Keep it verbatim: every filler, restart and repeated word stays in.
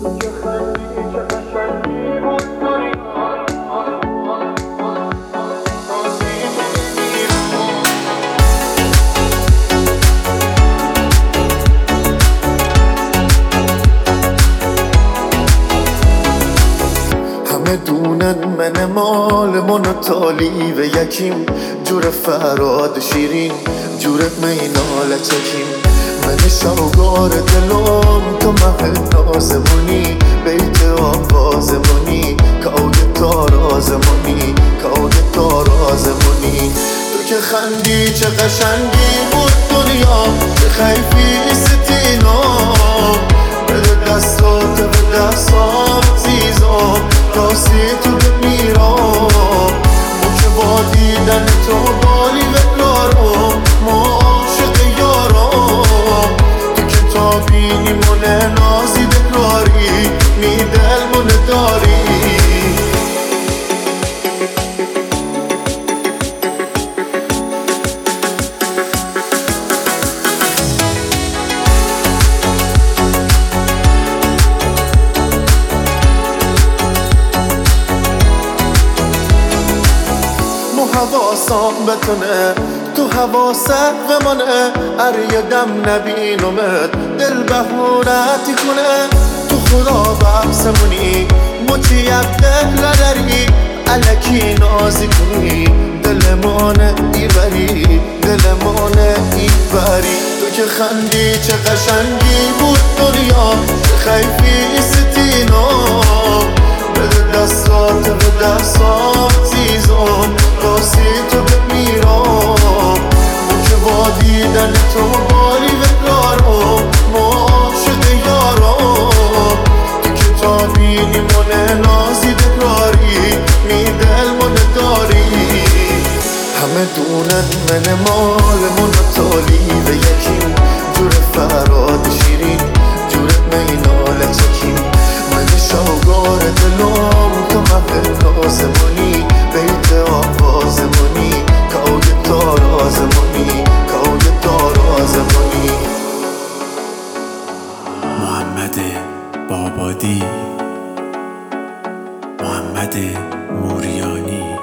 همه دونن من مال منطالی و یکیم، جور فراد شیرین جور مینال چکیم. من شوگار دلم تو محل نازمونی، بیت آوازمونی که آگه تارازمونی که آگه تارازمونی. تو که خندی چه قشنگی بود دنیا، چه خیفی ستینا بده دستات به دستام زیزام، راستی تو بمیرام. مو که با دیدن تو بالی بکارم، ما عاشق یارم. تو که تا بینی من نازی بکاری، می دل من داری. حواسم بتونه تو حواسه بمانه، هر یه دم نبینمت دل بهونتی کنه. تو خدا بحثمونی مچی یک دل نداری، علکی نازی کنی دلمانه ایبری دلمانه ایبری. تو که خندی چه قشنگی بود دنیا، چه خیفی ستینا بده دستات به دستات زیزم، راستی تو بمیرم. مو که با دیدن تو بالی بکارم، ما عاشق یارم. تو که تا بینی من نازی بکاری، می دل من داری. همه دونن من مال منطالی و یکیم، جور فراد شیرین جور مینال چکیم. من شوگار دلم تو محل نازمونی، بیت آوازمونی که آگه تارازمونی که آگه تارازمونی. محمد بابادی، محمد موریانی.